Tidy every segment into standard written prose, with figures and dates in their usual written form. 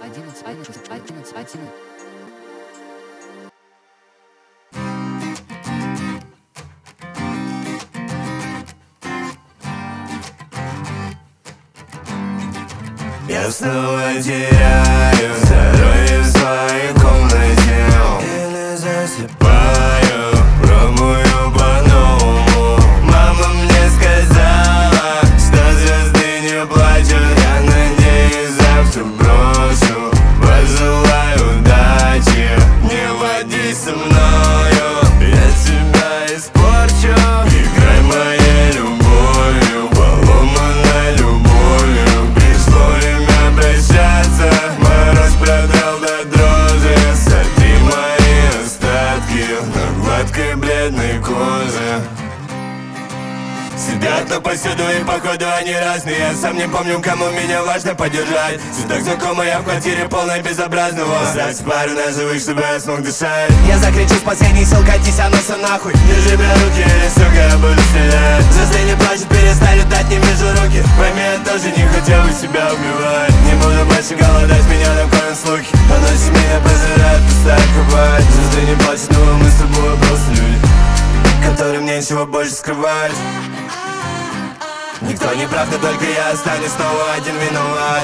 Я снова теряю здоровье в своей комнате. Или засыпаю, пробую по-новому. Мама мне сказала, что звезды не плачут. Я надеюсь, завтра брошу. Пожелаю удачи, не води со мною, я тебя испорчу. Играй моей любовью, поломанной любовью. Пришло время прощаться, мороз продрал до дрожи. Сотри мои остатки на гладкой бледной коже. Сидят на повсюду и походу они разные. Я сам не помню, кому меня важно поддержать. Все так знакомо, я в квартире полной безобразного. Оставьте пару на живых, чтобы я смог дышать. Я закричу с последних сил, катись, а носа нахуй. Держи меня руки, или, сука, я буду стрелять. Звезды не плачут, перестали летать, не вижу руки. Пойми, я тоже не хотел бы себя убивать. Не буду больше голодать, меня накроют слухи. А ночью меня пожирает пустая кровать. Звезды не плачут, но мы с тобой просто люди, которым нечего больше скрывать. Никто не прав, но только я останусь снова один виноват.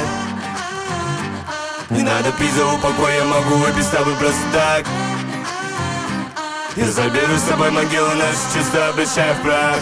Не надо пить за упокой, я могу выпить с тобой просто так. Я заберу с собой могилу, наши чувства обращая в прах.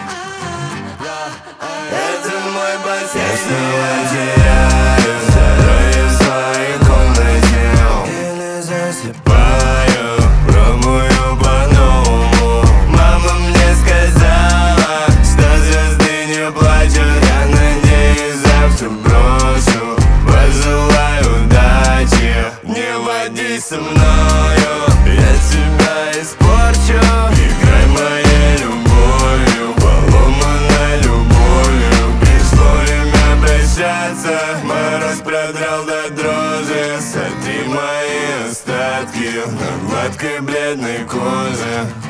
Это мой бассейн. Я снова теряю здоровье в своей комнате. Или засыпаю, пробую по-новому. Мама мне сказала, что звезды не плачут. Я надеюсь, завтра брошу. Пожелаю удачи, не води со мною, я тебя испорчу. Играй моей любовью, поломанной любовью. Пришло время прощаться, мороз продрал до дрожи. Сотри мои остатки на гладкой бледной коже.